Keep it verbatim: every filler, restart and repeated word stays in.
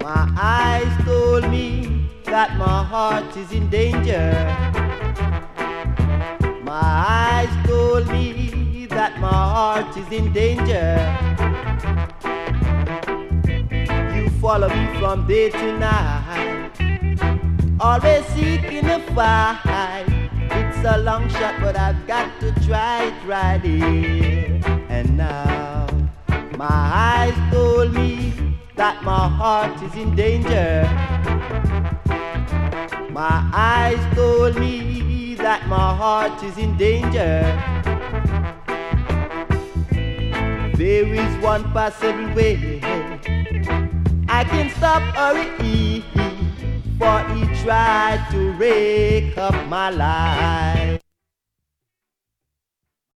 My eyes told me that my heart is in danger. My eyes told me that my heart is in danger. You follow me from day to night, always seeking a fight. It's a long shot, but I've got to try it right here and now. My eyes told me that my heart is in danger. My eyes told me that my heart is in danger. There is one possible way I can stop Uri, for he tried to rake up my life.